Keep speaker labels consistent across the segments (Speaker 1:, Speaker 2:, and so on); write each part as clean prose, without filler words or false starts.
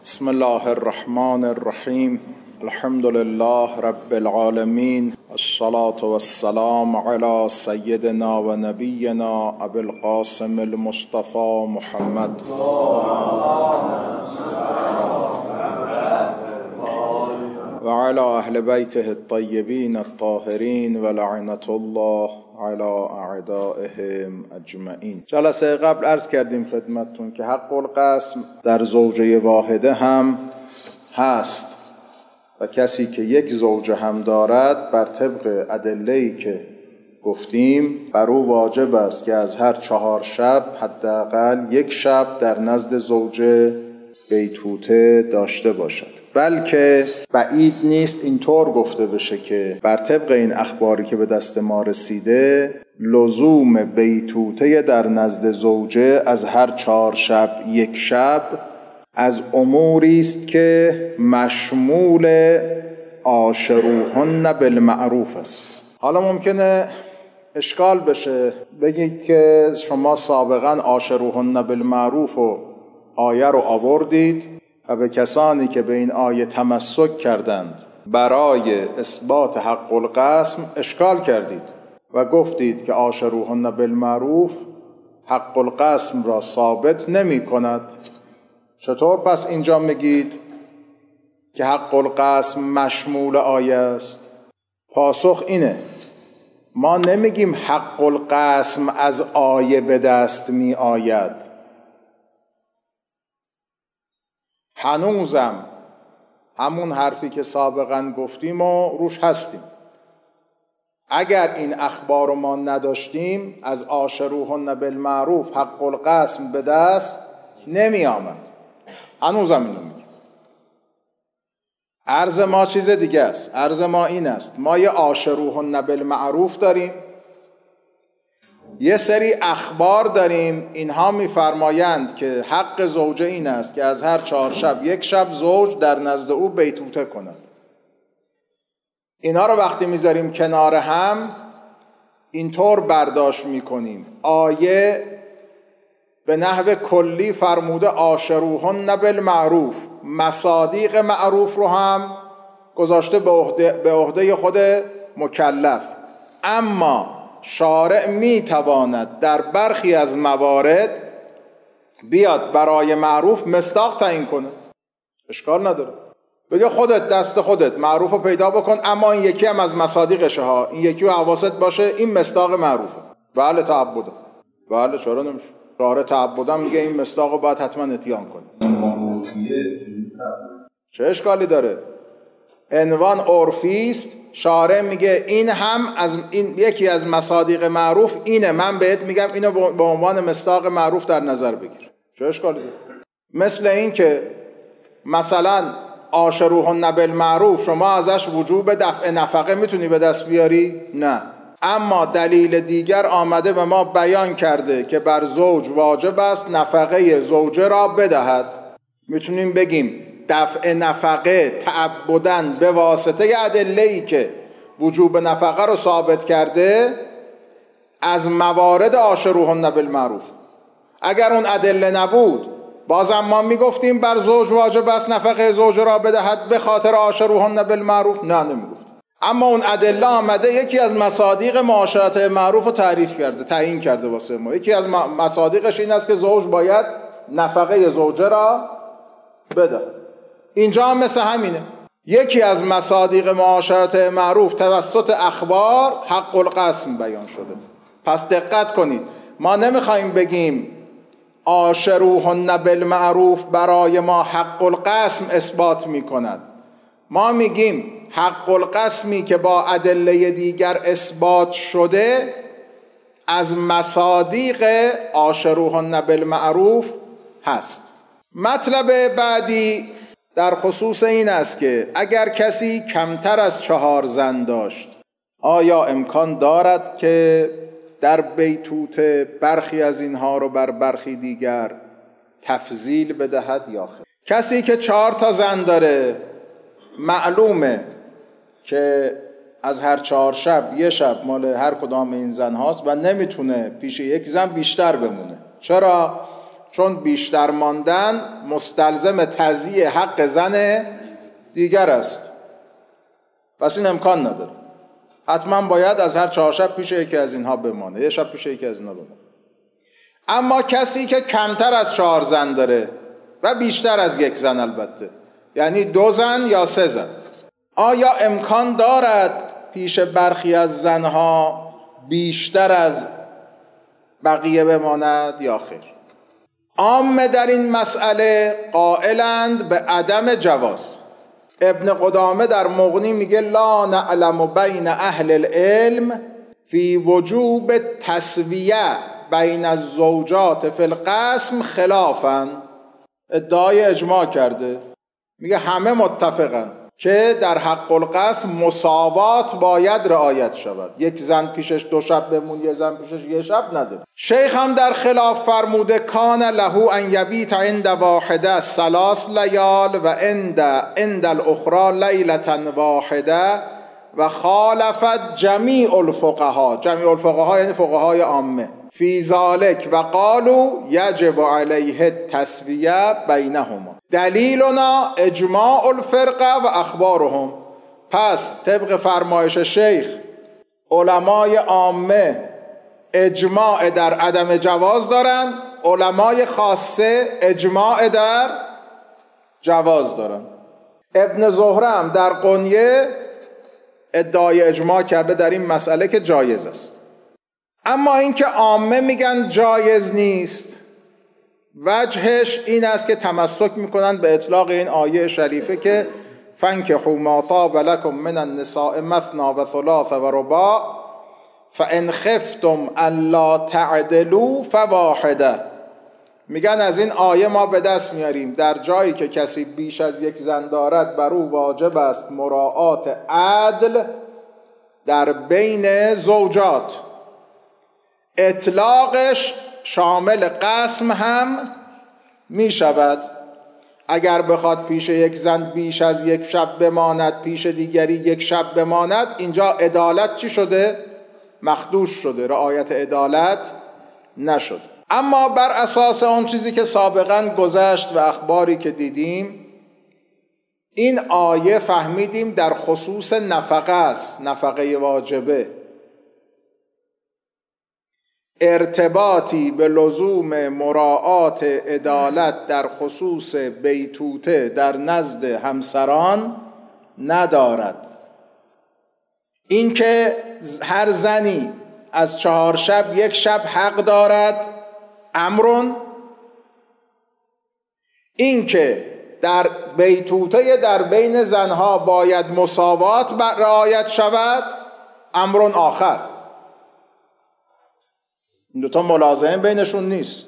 Speaker 1: بسم الله الرحمن الرحیم. الحمد لله رب العالمین، الصلاة والسلام علی سیدنا و نبینا ابی القاسم المصطفى محمد و علی اهل بیته الطیبین الطاهرین و لعنة الله علی اعدائهم اجمعین. جلسه قبل عرض کردیم خدمتتون که حق القسم در زوجه واحده هم هست و کسی که یک زوجه هم دارد بر طبق ادله‌ای که گفتیم بر او واجب است که از هر 4 شب حداقل 1 شب در نزد زوجه بیتوته داشته باشد. بلکه بعید نیست اینطور گفته بشه که بر طبق این اخباری که به دست ما رسیده لزوم بیتوته در نزد زوجه از هر 4 شب 1 شب از اموری است که مشمول عاشروهن بالمعروف است. حالا ممکنه اشکال بشه، بگید که شما سابقا عاشروهن بالمعروف و آیه رو آوردید و به کسانی که به این آیه تمسک کردند برای اثبات حق القسم اشکال کردید و گفتید که عاشروهن بالمعروف حق القسم را ثابت نمی کند. چطور پس اینجا میگید که حق القسم مشمول آیه است؟ پاسخ اینه: ما نمیگیم حق القسم از آیه به دست می آید. هنوزم همون حرفی که سابقا گفتیم و روش هستیم. اگر این اخبار رو ما نداشتیم از عاشروهن بالمعروف حق القسم به دست نمی آمد. هنوزم اینو میگیم. عرض ما چیز دیگه است. عرض ما این است: ما یه عاشروهن بالمعروف داریم، یه سری اخبار داریم اینها میفرمایند که حق زوجه این است که از هر 4 شب 1 شب زوج در نزد او بیتوته کند. اینا رو وقتی میذاریم کنار هم اینطور برداشت میکنیم آیه به نحو کلی فرموده عاشروهن بالمعروف، مصادیق معروف رو هم گذاشته به عهده خود مکلف، اما شارع میتواند در برخی از موارد بیاد برای معروف مصداق تعیین کنه. اشکال نداره، بگه خودت دست خودت معروف رو پیدا بکن، اما این یکی هم از مصادیقشه ها، این یکی رو حواست باشه، این مصداق معروفه. بله تعبده، بله چرا نمیشه؟ شارع تعبده میگه این مصداق رو باید حتما اتیان کنه. چه اشکالی داره؟ عنوان عرفی است، شارع میگه این هم از این یکی از مصادیق معروف اینه، من بهت میگم اینو به عنوان مصداق معروف در نظر بگیر. چه اشکالی داره؟ مثل این که مثلا عاشروهن بالمعروف شما ازش وجوب دفع نفقه میتونی به دست بیاری؟ نه، اما دلیل دیگر آمده به ما بیان کرده که بر زوج واجب است نفقه زوجه را بدهد. میتونیم بگیم دفع نفقه تعبداً به واسطه ادله‌ای که وجوب نفقه رو ثابت کرده از موارد عاشروهن بالمعروف. اگر اون ادله نبود بازم ما میگفتیم بر زوج واجب است نفقه زوج را بدهد به خاطر عاشروهن بالمعروف؟ نه، نمیگفتیم. اما اون ادله آمده یکی از مصادیق معاشرت معروف رو تعریف کرده، تعیین کرده واسه ما. یکی از مصادیقش این است که زوج باید نفقه زوجه را بده. اینجا هم مثل همینه، یکی از مصادیق معاشرت معروف توسط اخبار حق القسم بیان شده. پس دقت کنید، ما نمیخوایم بگیم عاشروهن بالمعروف برای ما حق القسم اثبات میکند، ما میگیم حق القسمی که با ادله دیگر اثبات شده از مصادیق عاشروهن بالمعروف هست. مطلب بعدی در خصوص این است که اگر کسی کمتر از 4 زن داشت آیا امکان دارد که در بیتوته برخی از اینها رو بر برخی دیگر تفضیل بدهد یا خیر؟ کسی که 4 تا زن داره معلومه که از هر 4 شب 1 شب مال هر کدام این زن هاست و نمیتونه پیش یک زن بیشتر بمونه. چرا؟ چون بیشتر ماندن مستلزم تضییع حق زن دیگر است. پس این امکان نداره، حتما باید از هر 4 شب پیش یکی از اینها بمانه، 1 شب پیش یکی از اینها بمانه. اما کسی که کمتر از 4 زن داره و بیشتر از 1 زن، البته یعنی 2 زن یا 3 زن، آیا امکان دارد پیش برخی از زنها بیشتر از بقیه بماند یا خیر؟ عامه در این مسئله قائلند به عدم جواز. ابن قدامه در مغنی میگه لا نعلم بین اهل العلم فی وجوب تسویه بین الزوجات فی القسم خلافا. ادعای اجماع کرده، میگه همه متفقن که در حق القسم مساوات باید رعایت شود. 1 زن پیشش 2 شب بمون، 1 زن پیشش 1 شب نداره. شیخ هم در خلاف فرموده کان له ان یبیت عند واحده 3 لیال و عند الاخرى لیلة واحده و خالفت جمیع الفقها. جمیع الفقها یعنی فقهای عامه فی ذالک و قالوا یجب علیه التسویه بینهما. دلیلنا اجماع الفرقه و اخبارهم. پس طبق فرمایش شیخ علمای عامه اجماع در عدم جواز دارن، علمای خاصه اجماع در جواز دارن. ابن زهره هم در قنیه ادعای اجماع کرده در این مسئله که جایز است. اما اینکه عامه میگن جایز نیست، وجهش این است که تمسک میکنن به اطلاق این آیه شریفه که فانکحوا ما طاب لکم من النساء مثنی و ثلاث و رباع فان خفتم الا تعدلوا فواحده. میگن از این آیه ما به دست میاریم در جایی که کسی بیش از 1 زن دارد بر او واجب است مراعات عدل در بین زوجات. اطلاقش شامل قسم هم می شود. اگر بخواد پیش 1 زن بیش از 1 شب بماند، پیش دیگری 1 شب بماند، اینجا عدالت چی شده؟ مخدوش شده، رعایت عدالت نشد. اما بر اساس اون چیزی که سابقا گذشت و اخباری که دیدیم، این آیه فهمیدیم در خصوص نفقه است، نفقه واجبه. ارتباطی به لزوم مراعات عدالت در خصوص بیتوته در نزد همسران ندارد. اینکه هر زنی از 4 شب 1 شب حق دارد امرون، اینکه در بیتوته در بین زنها باید مساوات رعایت شود امرون آخر. این دوتا ملازمه بینشون نیست.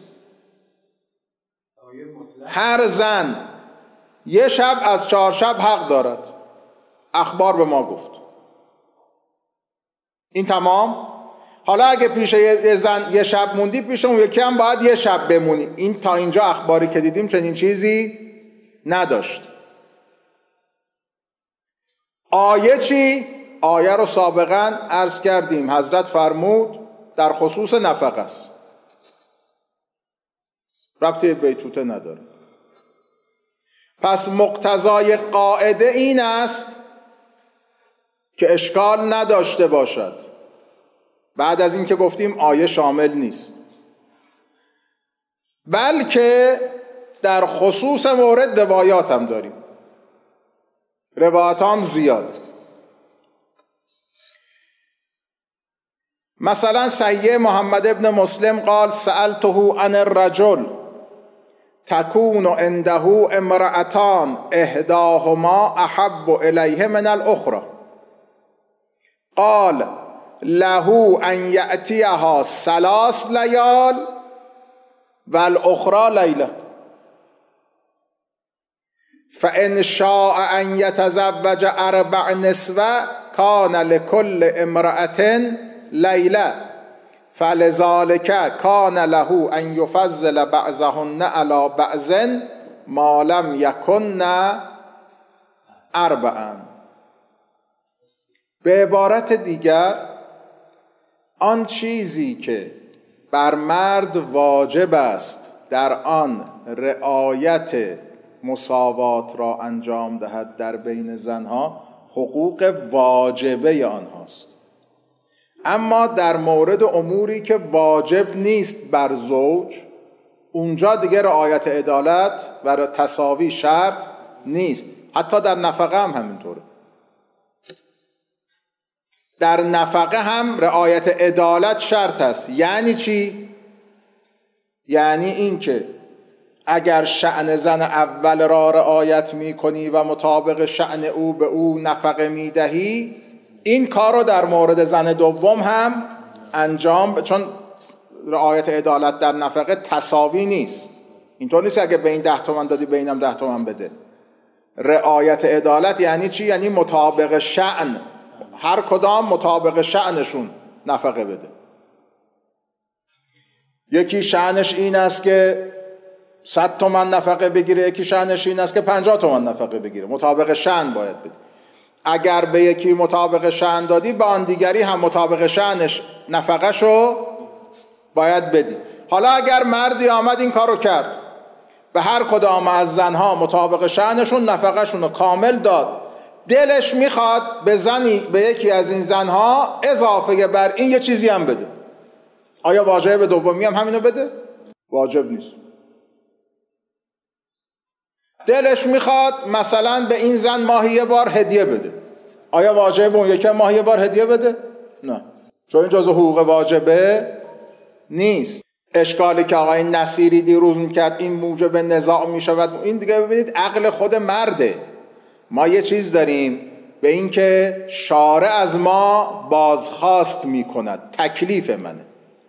Speaker 1: هر زن 1 شب از 4 شب حق دارد، اخبار به ما گفت. این تمام. حالا اگه پیش یه زن 1 شب موندی، پیش اون یکی هم باید 1 شب بمونی. این تا اینجا اخباری که دیدیم چنین چیزی نداشت. آیه چی؟ آیه رو سابقا عرض کردیم، حضرت فرمود در خصوص نفقه است، ربطی بیتوته نداره. پس مقتضای قاعده این است که اشکال نداشته باشد، بعد از این که گفتیم آیه شامل نیست، بلکه در خصوص مورد روایات هم داریم، روایات هم زیاد. مثلا صحیح محمد ابن مسلم قال سألته عن الرجل تكون عنده امرأتان احداهما احب الیه من الاخرى قال له ان یأتیها 3 لیال والاخرى لیله فان شاء ان یتزوج 4 نسوة کان لكل امرأة لیله فلذلك کان له ان یفضل بعضهن علی بعض ما لم یکن 4. به عبارت دیگر آن چیزی که بر مرد واجب است در آن رعایت مساوات را انجام دهد در بین زنها حقوق واجبه آنهاست. اما در مورد اموری که واجب نیست بر زوج، اونجا دیگه رعایت عدالت و تساوی شرط نیست. حتی در نفقه هم همینطوره. در نفقه هم رعایت عدالت شرط است. یعنی چی؟ یعنی این که اگر شأن زن اول را رعایت می کنی و مطابق شأن او به او نفقه می دهی، این کار رو در مورد زن دوم هم انجام، چون رعایت عدالت در نفقه تساوی نیست. اینطور نیست اگه به این 10 تومن دادی به اینم 10 تومن بده. رعایت عدالت یعنی چی؟ یعنی مطابق شأن، هر کدام مطابق شأنشون نفقه بده. یکی شأنش این است که 100 تومن نفقه بگیره، یکی شأنش این است که 50 تومن نفقه بگیره. مطابق شأن باید بده. اگر به یکی مطابق شأن دادی، به آن دیگری هم مطابق شأنش نفقهشو باید بدی. حالا اگر مردی آمد این کارو کرد، به هر کدام از زنها مطابق شأنشون نفقهشون رو کامل داد، دلش میخواد به یکی از این زنها اضافه بر این یه چیزی هم بده، آیا واجبه به دومی هم همینو بده؟ واجب نیست. دلش میخواد مثلا به این زن ماهی یه بار هدیه بده، آیا واجبه به اون یکی ماهی یه بار هدیه بده؟ نه، چون این جزو حقوق واجبه نیست. اشکالی که آقای نصیری دیروز میکرد این موجب نزاع میشود، این دیگه ببینید عقل خود مرده. ما یه چیز داریم به این که شارع از ما بازخواست میکند، تکلیف منه.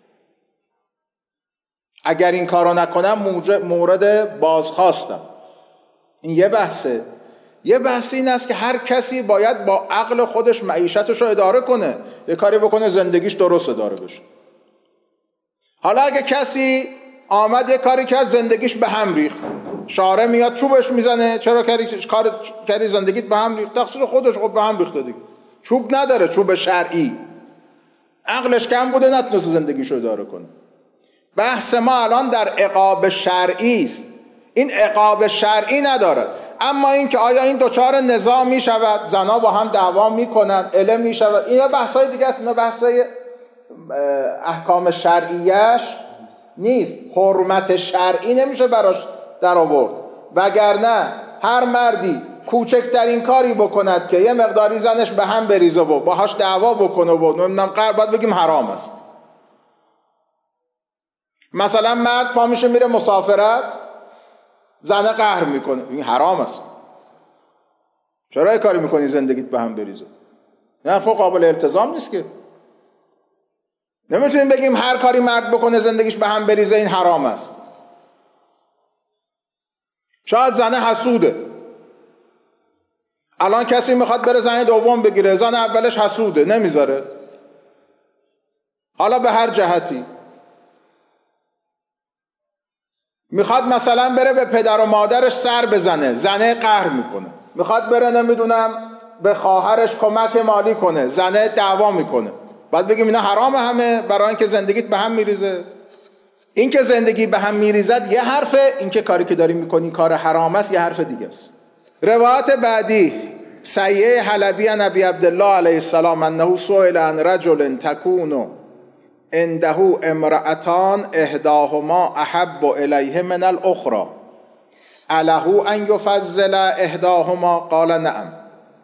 Speaker 1: اگر این کارو نکنم مورد بازخواستم. این یه بحثه. یه بحث این است که هر کسی باید با عقل خودش معیشتش رو اداره کنه، یه کاری بکنه زندگیش درست اداره بشه. حالا اگه کسی آمد یه کاری کرد زندگیش به هم ریخت، شارع میاد چوبش میزنه، چرا کاری زندگیت به هم ریخت؟ تقصیر خودش، خب به هم ریخته دیگه. چوب نداره، چوب شرعی. عقلش کم بوده نتونست زندگیشو اداره کنه. بحث ما الان در عقاب شرعی است. این عقاب شرعی نداره. اما این که آیا این دوچار نزاع می شود، زنا با هم دعوا می کنن، اله می شود، اینا بحثای دیگه است. اینا بحثای احکام شرعیش نیست. حرمت شرعی نمیشه براش در آورد. وگرنه هر مردی کوچکترین کاری بکند که یه مقداری زنش به هم بریزه و باهاش دعوا بکنه و نمیدونم باید بگیم حرام است. مثلا مرد پا میشه میره مسافرت، زنه قهر میکنه، این حرام است. چرا کاری میکنی زندگیت به هم بریزه؟ نه، خب قابل التزام نیست که. نمیتونیم بگیم هر کاری مرد بکنه زندگیش به هم بریزه این حرام است. شاید زنه حسوده، الان کسی میخواد بره زن دوم بگیره، زن اولش حسوده نمیذاره، حالا به هر جهتی میخواد مثلا بره به پدر و مادرش سر بزنه، زنه قهر میکنه. میخواد بره نمیدونم به خواهرش کمک مالی کنه، زنه دعوا میکنه. باید بگیم اینا حرامه همه برای اینکه زندگیت به هم میریزه؟ این که زندگی به هم میریزد یه حرفه، این که کاری که داری میکنی کار حرام است یه حرف دیگه است. روایت بعدی سیه حلبی عن ابی عبدالله علیه السلام انه سئل عن رجل تکون عنده امرأتان احداهما احب الیه من الاخرى اله ان یفضل احداهما قال نعم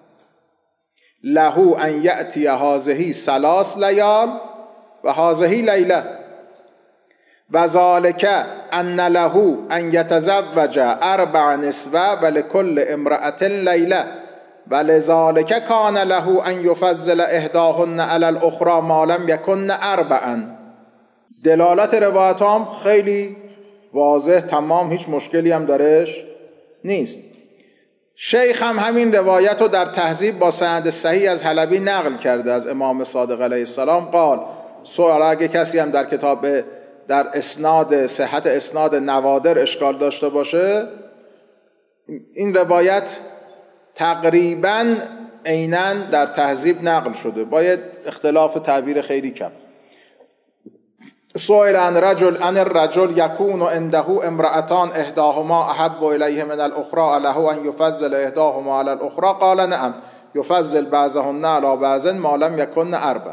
Speaker 1: له ان یأتی هذه 3 لیال و هذه لیله و ذلك ان له ان یتزوج 4 نسوه و لكل امرأة لیله و لذلك کان له ان یفضل احداهن علی الاخرى ما لم یکن 4. دلالت روایت هم خیلی واضح تمام، هیچ مشکلی هم درش نیست. شیخ هم همین روایت رو در تهذیب با سند صحیح از حلبی نقل کرده از امام صادق علیه السلام قال سؤال. اگه کسی هم در کتاب در اسناد صحت اسناد نوادر اشکال داشته باشه، این روایت تقریباً عیناً در تهذیب نقل شده، باید اختلاف تعبیر خیلی کم. سئل عن الرجل یکون عنده امرأتان احداهما احب الیه من الاخرى له ان یفضل احداهما علی الاخرى قال نعم یفضل بعضهن علی بعض ما لم یکن اربع.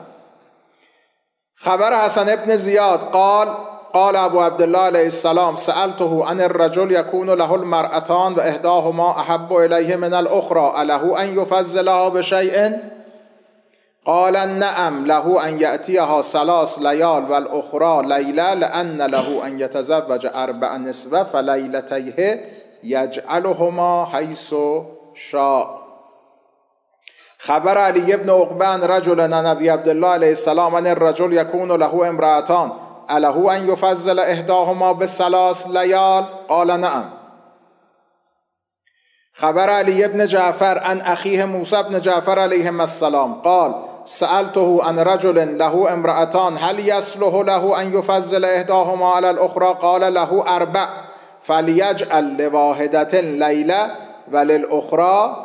Speaker 1: خبر حسن ابن زیاد قال ابو عبدالله علیه السلام سألته عن الرجل یکون له المرأتان و احداهما احب الیه من الاخرى له ان یفضلها بشیء قال نعم له ان یأتیها 3 لیال و الاخرى لیله لان له ان یتزوج 4 نسوه فلیلتیه یجعلهما حیث شاء. خبر علی ابن عقبه عن رجل عن ابی عبدالله علیه السلام عن الرجل یکون له امرأتان اله ان یفضل احداهما ب3 لیال قال نعم. خبر علی ابن جعفر عن اخیه موسی بن جعفر علیهم السلام قال سألته عن رجل له امرأتان هل يصلح له ان یفضل احداهما على الاخرى قال له 4 فلیجعل لواحدة لیله و للاخرى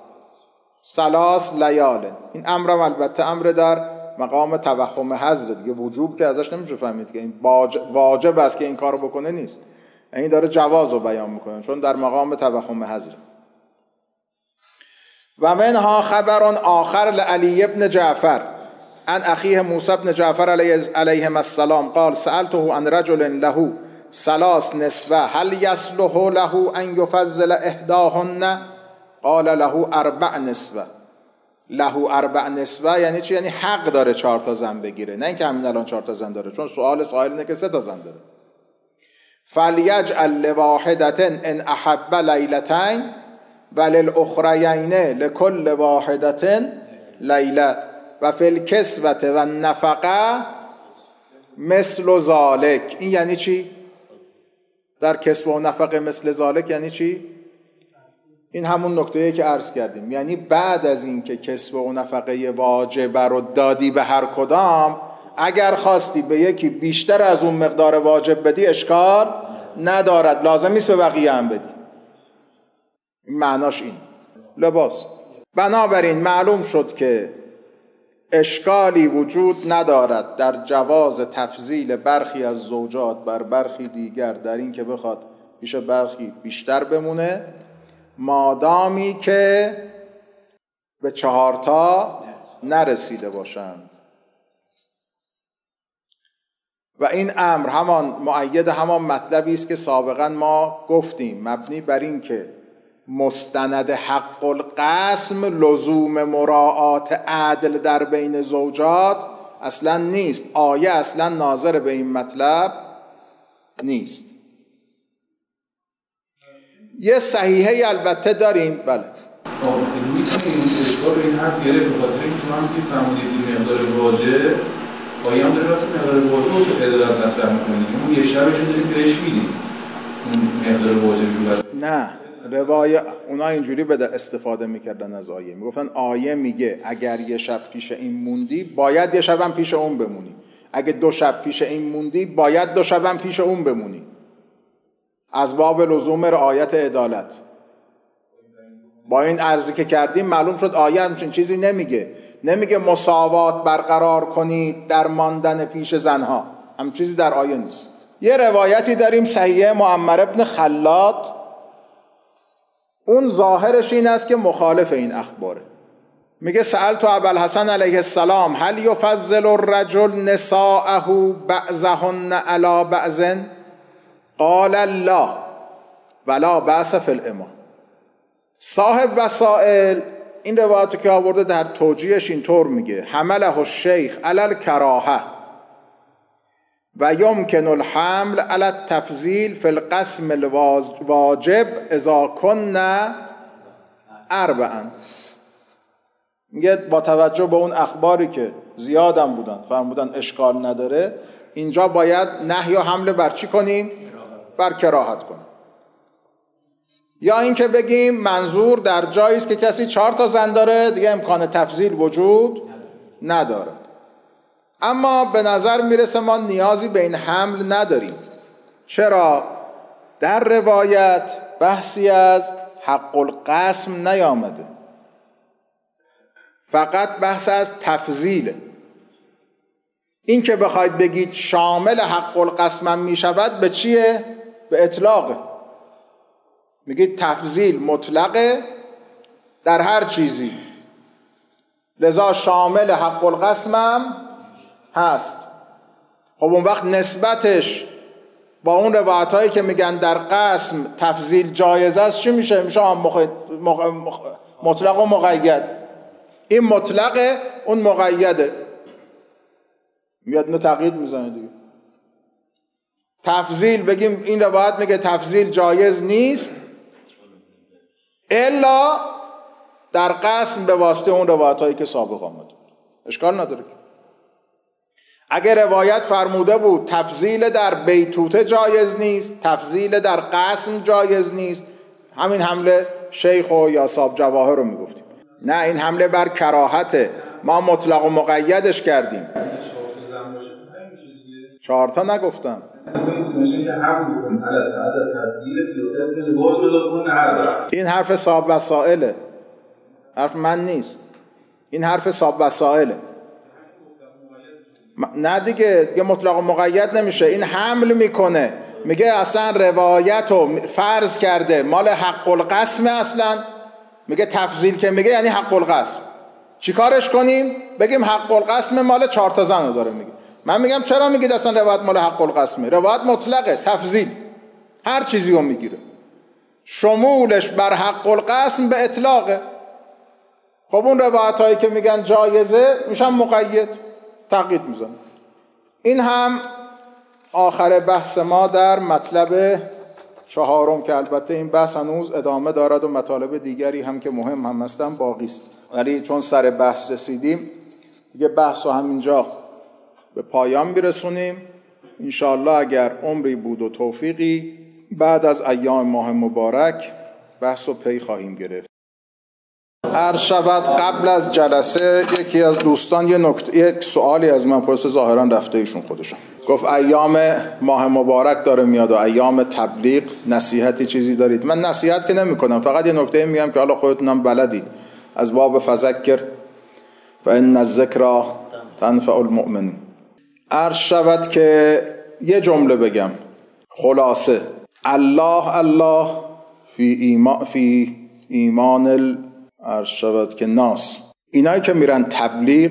Speaker 1: 3 لیال. این امرم البته امر در مقام توهم حضر دیگه، وجوب که ازش نمیشه فهمید که این واجب است که این کارو بکنه نیست، این داره جواز رو بیان میکنه چون در مقام توهم حضر. و منها خبر آخر لعلی ابن جعفر عن اخیه موسی بن جعفر علیهم السلام قال سألته عن رجل له 3 نسوه هل يصلح له ان يفضل احداهن قال له 4 نسوه. له 4 نسوه یعنی چی؟ یعنی حق داره 4 زن بگیره، نه اینکه همین الان 4 زن داره، چون سوال اینه که 3 زن داره. فلیجعل لواحدة ان احب لیلتین و للاخرین لكل واحدة لیله و فی الکسوة و النفقه مثل ذلک. این یعنی چی؟ در کسوه و نفقه مثل ذلک یعنی چی؟ این همون نکته‌ای که عرض کردیم، یعنی بعد از این که کسوه و نفقه واجب رو دادی به هر کدام، اگر خواستی به یکی بیشتر از اون مقدار واجب بدی اشکال ندارد، لازم نیست به بقیه هم بدی. معناش این لباس. بنابراین معلوم شد که اشکالی وجود ندارد در جواز تفضیل برخی از زوجات بر برخی دیگر در این که بخواد پیش برخی بیشتر بمونه، مادامی که به 4 نرسیده باشند. و این امر همان مؤید همان مطلبی است که سابقا ما گفتیم، مبنی بر این که مستند حق القسم لزوم مراعات عدل در بین زوجات اصلا نیست. آیه اصلا ناظر به این مطلب نیست. یه صحیحه البته داریم. بله
Speaker 2: میتونیم اشکال این حرف گرفت به خاطر اینکه شما هم که فهمیدید این مقدار واجب آیه هم داره واسه مقدار واجب رو عدالت مطرح می‌کنه. اون یه شبش رو داریم بهش میدیم اون مقدار واجب رو.
Speaker 1: نه، روایه اونا اینجوری به استفاده میکردن از آیه، میگفتن آیه میگه اگر یه شب پیش این موندی باید یه شبم پیش اون بمونی، اگه 2 شب پیش این موندی باید 2 شبم پیش اون بمونی، از باب لزوم رعایت عدالت. با این عرضی که کردیم معلوم شد آیه همچین چیزی نمیگه مساوات برقرار کنید در ماندن پیش زنها، هم چیزی در آیه نیست. یه روایتی داریم صحیح معمر ابن خلاد، اون ظاهرش این است که مخالف این اخباره. میگه سألت ابوالحسن علیه السلام هل یفضل الرجل نساءه بعضهن علی بعض قال لا ولا بأس فی الإماء. صاحب وسائل این روایت که آورده در توجیهش اینطور میگه حمله الشیخ علی الکراهه و یمکن الحمل علی التفضیل فی القسم الواجب اذا کن 4. میگه با توجه به اون اخباری که زیادم بودن فرمودن اشکال نداره، اینجا باید نهی و حمله بر چی کنیم؟ بر کراهت کنیم. یا اینکه بگیم منظور در جایی است که کسی 4 زن داره دیگه امکان تفضیل وجود نداره. اما به نظر میرسه ما نیازی به این حمل نداریم. چرا؟ در روایت بحثی از حق القسم نیامده، فقط بحث از تفضیله. این که بخواید بگید شامل حق القسم می شود به چیه؟ به اطلاقه. میگید تفضیل مطلقه در هر چیزی، لذا شامل حق القسم هم هست. خب اون وقت نسبتش با اون روایت هایی که میگن در قسم تفضیل جایز است چی میشه؟ میشه مطلق و مقید. این مطلقه، اون مقیده. میاد اینو تقیید میزنه دیگه. تفضیل بگیم این روایت میگه تفضیل جایز نیست الا در قسم به واسطه اون روایت هایی که سابق آمد. اشکال نداره. اگر روایت فرموده بود تفضیل در بیتوته جایز نیست، تفضیل در قسم جایز نیست، همین حمله شیخ و یا صاحب جواهر رو میگفتیم. نه، این حمله بر کراهته، ما مطلق و مقیدش کردیم. 4 تا نگفتم. این حرف صاحب وسائله، حرف من نیست. این حرف صاحب وسائله. نه دیگه مطلق و مقید نمیشه. این حمل میکنه، میگه اصلا روایت رو فرض کرده مال حق القسم. اصلا میگه تفضیل که میگه یعنی حق القسم. چی کارش کنیم؟ بگیم حق القسم مال 4 تا زن رو داره میگه. من میگم چرا میگید اصلا روایت مال حق القسمه؟ روایت مطلقه، تفضیل هر چیزی رو میگیره، شمولش بر حق القسم به اطلاقه. خب اون روایت هایی که میگن جایزه میشن مقید، تقیید میزنه. این هم آخر بحث ما در مطلب 4 که البته این بحث هنوز ادامه دارد و مطالب دیگری هم که مهم هم هستن باقی است، ولی چون سر بحث رسیدیم دیگه بحث رو همینجا به پایان برسونیم. انشاءالله اگر عمری بود و توفیقی بعد از ایام ماه مبارک بحث رو پی خواهیم گرفت. عرض شود قبل از جلسه یکی از دوستان یک سوالی از من پرسید، ظاهرا رفته ایشون خودشون، گفت ایام ماه مبارک داره میاد و ایام تبلیغ، نصیحتی چیزی دارید؟ من نصیحت که نمی کنم، فقط یه نکته میگم که حالا خودتونم بلدید، از باب فذکر فإن الذکر تنفع المؤمن. عرض شود که یه جمله بگم خلاصه: الله فی ایمان عرض شود که ناس. اینایی که میرن تبلیغ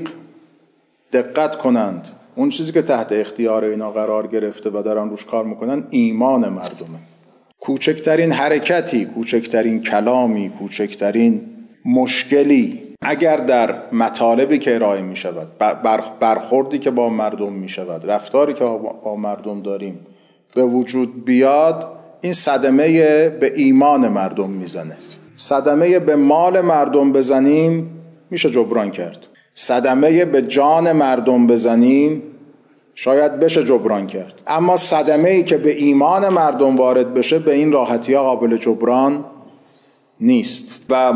Speaker 1: دقت کنند، اون چیزی که تحت اختیار اینا قرار گرفته و دارن روش کار میکنن ایمان مردمه. کوچکترین حرکتی، کوچکترین کلامی، کوچکترین مشکلی اگر در مطالبی که ارائه می شود، برخوردی که با مردم می شود، رفتاری که با مردم داریم به وجود بیاد، این صدمه به ایمان مردم میزنه. صدمه به مال مردم بزنیم میشه جبران کرد، صدمه به جان مردم بزنیم شاید بشه جبران کرد، اما صدمه‌ای که به ایمان مردم وارد بشه به این راحتی ها قابل جبران نیست. و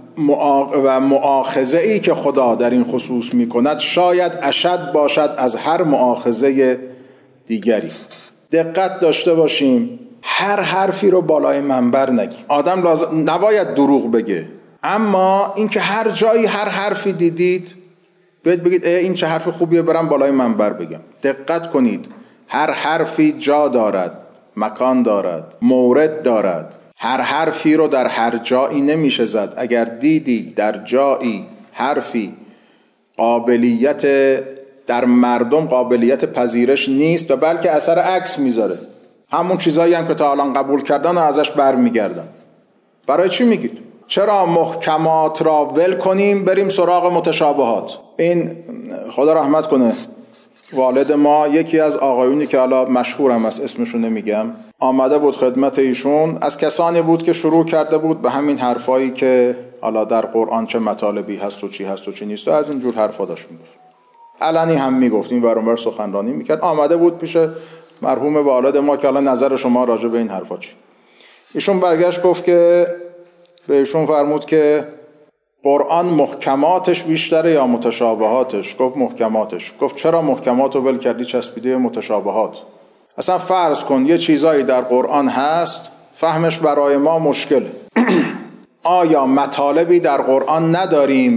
Speaker 1: مؤاخذه‌ای که خدا در این خصوص میکند شاید اشد باشد از هر مؤاخذه دیگری. دقت داشته باشیم هر حرفی رو بالای منبر نگیم. آدم نباید دروغ بگه، اما اینکه هر جایی هر حرفی دیدید بگید این چه حرف خوبیه برم بالای منبر بگم. دقت کنید، هر حرفی جا دارد، مکان دارد، مورد دارد. هر حرفی رو در هر جایی نمیشه زد. اگر دیدی در جایی حرفی قابلیت در مردم قابلیت پذیرش نیست و بلکه اثر عکس میذاره، همون چیزایی هم که تا الان قبول کردن و ازش برمیگردن، برای چی میگید؟ چرا محکمات را ول کنیم بریم سراغ متشابهات؟ این خدا رحمت کنه والد ما، یکی از آقایونی که حالا مشهورم از اسمشون نمیگم، آمده بود خدمت ایشون، از کسانی بود که شروع کرده بود به همین حرفایی که حالا در قرآن چه مطالبی هست و چی هست و چی نیست و از این جور حرفا داشت میگفت. علنی هم میگفت، این ور اون ور سخنرانی میکرد. آمده بود پیش مرحوم والد ما که حالا نظر شما راجع به این حرفا چی؟ ایشون برگشت گفت که به ایشون فرمود که قرآن محکماتش بیشتره یا متشابهاتش؟ گفت محکماتش. گفت چرا محکماتو ول کردی چسبیده متشابهات؟ اصلا فرض کن یه چیزایی در قرآن هست فهمش برای ما مشکله. آیا مطالبی در قرآن نداریم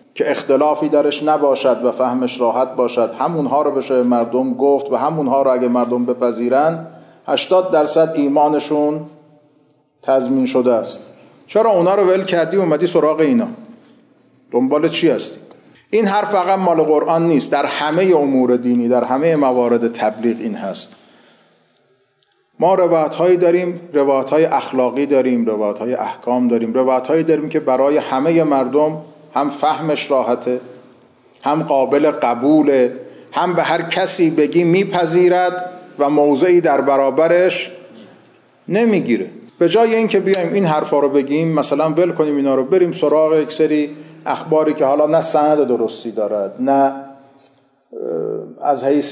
Speaker 1: که اختلافی درش نباشد و فهمش راحت باشد، همونها رو بشه مردم گفت و همونها رو اگه مردم بپذیرن 80% ایمانشون تضمین شده است. چرا اونا رو ول کردی و اومدی سراغ اینا؟ دنبال چی هستی؟ این حرف فقط مال قرآن نیست، در همه امور دینی، در همه موارد تبلیغ این هست. ما روایت‌هایی داریم، روایت‌های اخلاقی داریم، روایت‌های احکام داریم، روایت‌هایی داریم که برای همه مردم هم فهمش راحته، هم قابل قبوله، هم به هر کسی بگی میپذیرد و موضعی در برابرش نمیگیره. به جای اینکه بیایم این حرفا رو بگیم، مثلا ول کنیم اینا رو، بریم سراغ یک سری اخباری که حالا نه سند درستی دارد، نه از حیث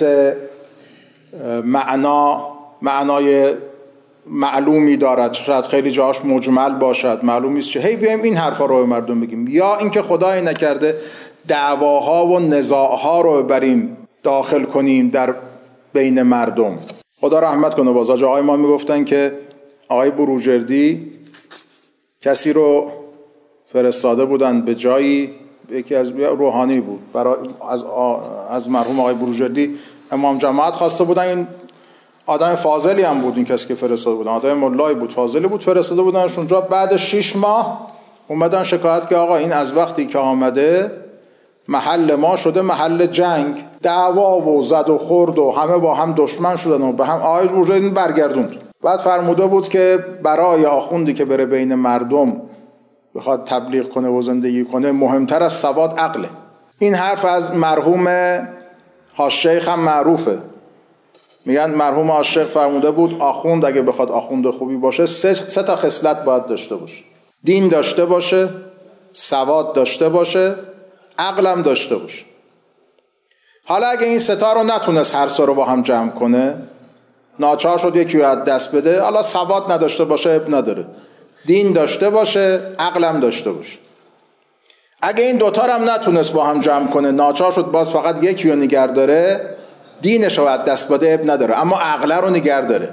Speaker 1: معنای معلومی دارد، شاید خیلی جاهاش مجمل باشد، معلوم نیست چه، هی بیایم این حرفا رو به مردم بگیم، یا اینکه خدای نکرده دعواها و نزاعها رو بریم داخل کنیم در بین مردم. خدا رحمت کنه، باز آقای ما میگفتن که آقای بروجردی کسی رو فرستاده بودن به جایی، یکی از روحانی بود، از مرحوم آقای بروجردی امام جماعت خواسته بودن، این آدم فاضلی هم بود، این کسی که فرستاده بودن آدم مولایی بود، فاضلی بود، فرستاده بودنش اونجا. بعد 6 ماه اومدن شکایت که آقا این از وقتی که آمده محل ما شده محل جنگ، دعوا و زد و خورد و همه با هم دشمن شدن و به هم. آقای بروجردی برگردوند. بعد فرموده بود که برای آخوندی که بره بین مردم بخواد تبلیغ کنه و زندگی کنه، مهمتر از سواد عقله. این حرف از مرحوم حاج‌شیخ هم معروفه. میگن مرحوم حاج‌شیخ فرموده بود آخوند اگه بخواد آخوند خوبی باشه 3 تا خصلت باید داشته باشه: دین داشته باشه، سواد داشته باشه، عقلم داشته باشه. حالا اگه این 3 تا رو نتونست هر سه رو با هم جمع کنه، ناچار شد یکی رو از دست بده، حالا سواد نداشته باشه اب نداره، دین داشته باشه، عقلم داشته باشه. اگه این 2 تا رو هم نتونست با هم جمع کنه، ناچار شد باز فقط یکی رو نگه داره، دینش رو از دست بده اب نداره، اما عقل رو نگه داره.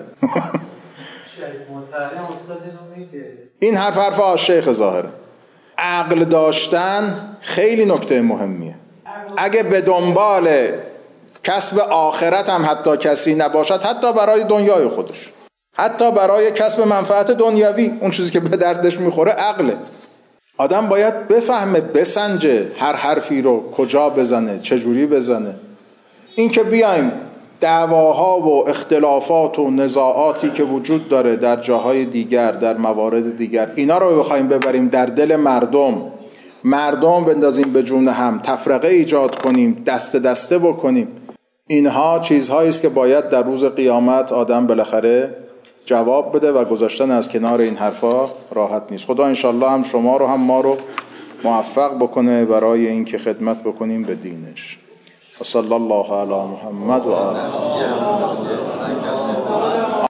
Speaker 1: این حرف شیخ ظاهره. عقل داشتن خیلی نکته مهمیه. اگه به دنبال کسب آخرت هم حتی کسی نباشد، حتی برای دنیای خودش، حتی برای کسب منفعت دنیوی، اون چیزی که به دردش میخوره عقله. آدم باید بفهمه، بسنجه هر حرفی رو کجا بزنه، چجوری بزنه. این که بیایم دعواها و اختلافات و نزاعاتی که وجود داره در جاهای دیگر، در موارد دیگر، اینا رو بخوایم ببریم در دل مردم بندازیم به جون هم، تفرقه ایجاد کنیم، دسته دسته بکنیم، اینها چیزهایی است که باید در روز قیامت آدم بالاخره جواب بده و گذاشتن از کنار این حرفا راحت نیست. خدا انشالله هم شما رو هم ما رو موفق بکنه برای این که خدمت بکنیم به دینش. صلی الله علی محمد و آله.